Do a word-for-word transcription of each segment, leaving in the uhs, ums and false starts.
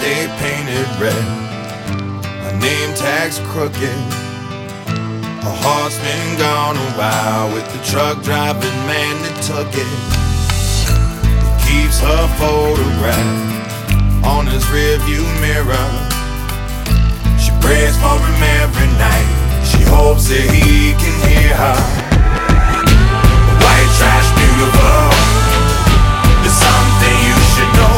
they painted red. Her name tag's crooked. Her heart's been gone a while with the truck driving man that took it. He keeps her photograph on his rearview mirror. She prays for him every night. She hopes that he can hear her. White trash beautiful. There's something you should know.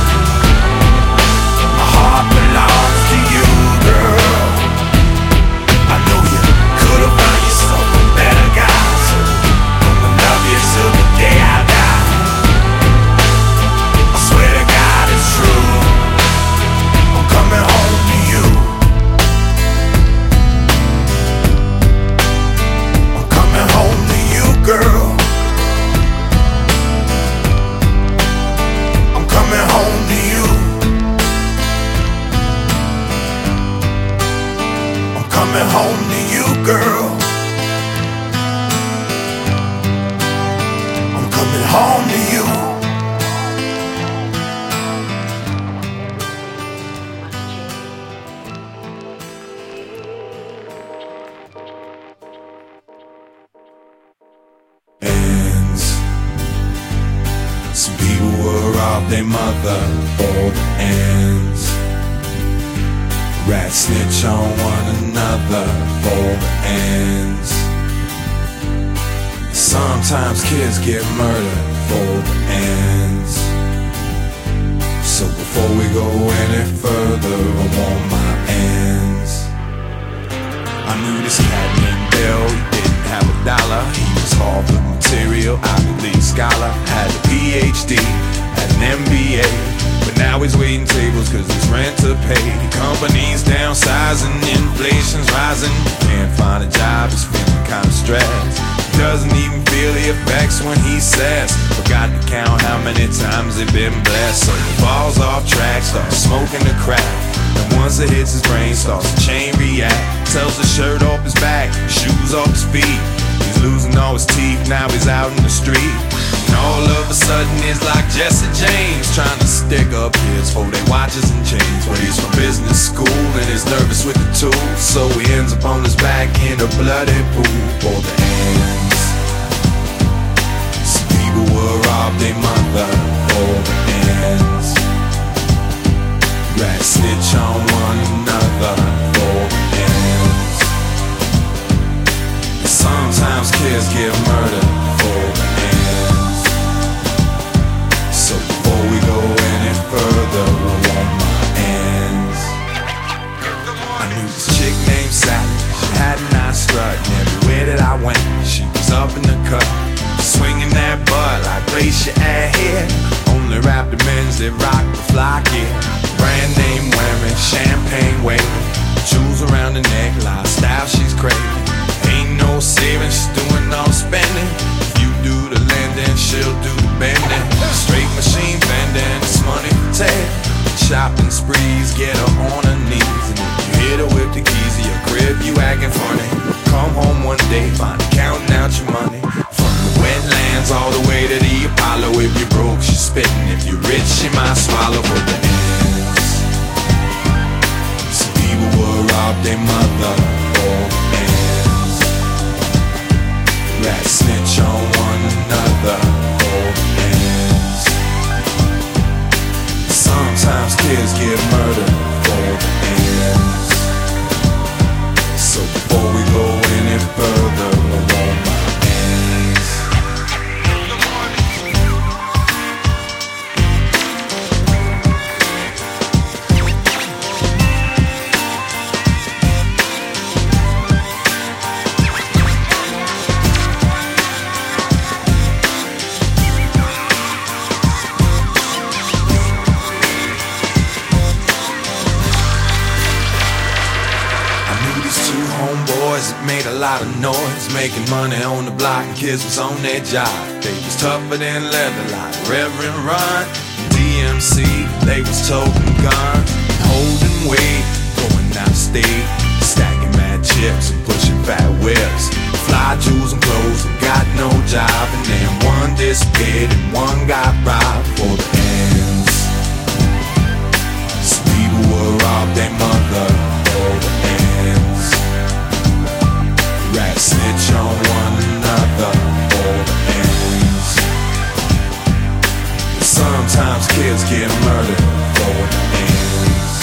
My heart belongs to you, girl. I know you could have found yourself a better guy, so I'ma love you till the day I die. I swear to God it's true. I'm coming home to you. I'm coming home to you, girl. I'm coming home to you. I'm coming home to you, girl. I'm coming home to you. Ends. Some people will rob their mother for the ends. Rats snitch on one another for the ends. Sometimes kids get murdered for the ends. So before we go any further, I want my ends. I knew this cat named Bill, he didn't have a dollar. He was Harvard material, Ivy League scholar. Had a P H D, had an M B A. But now he's waiting tables cause there's rent to pay. Companies downsizing, inflation's rising. Can't find a job, he's feeling kinda stressed. Doesn't even feel the effects when he says, forgot to count how many times they've been blessed. So he falls off track, starts smoking the crack. And once it hits his brain, starts a chain react. Tells the shirt off his back, shoes off his feet. He's losing all his teeth, now he's out in the street. And all of a sudden it's like Jesse James trying to stick up his for they watches and chains. But he's from business school and is nervous with the tools, so he ends up on his back in a bloody pool for the ends. Some people will rob their mother for the ends. Rats snitch on one another for the ends. And sometimes kids get murdered for the ends. So before we go any further, I want my ends. I knew this chick named Sally. She had a nice strut, and everywhere that I went, she was up in the cut, swinging that butt like glacier ahead. Only rap the men's that rock the fly gear. Brand name wearing, champagne waving, jewels around the neck, lifestyle she's craving. Ain't no saving, she's doing all the spending. If you do the lending, she'll do the bending. Straight machine bending, it's money for tail. Shopping sprees, get her on her knees. And if you hit her with the keys to your crib, you acting funny. Come home one day, find her counting out your money. From the wetlands all the way to the Apollo. If you're broke, she's spitting. If you're rich, she might swallow for the ends. Some people will rob their mother for the ends. Rats snitch on one another for the ends. Sometimes kids get murdered for the ends. So before we go any further, I want my ends. Made a lot of noise, making money on the block, and kids was on their job. They was tougher than leather, like Reverend Ron and D M C. They was toting guns, holding weight, going out of state, stacking mad chips and pushing fat whips. Fly jewels and clothes and got no job, and then one disappeared and one got robbed for the ends. Some get murdered for the ends.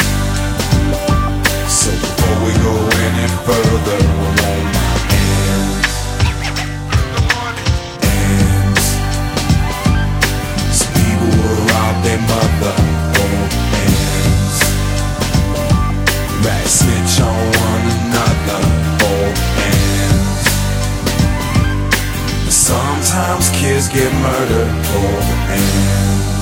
So before we go any further, I want my ends. Ends. Some people will rob their mother for ends. Rat snitch on one another for ends. Sometimes kids get murdered for ends.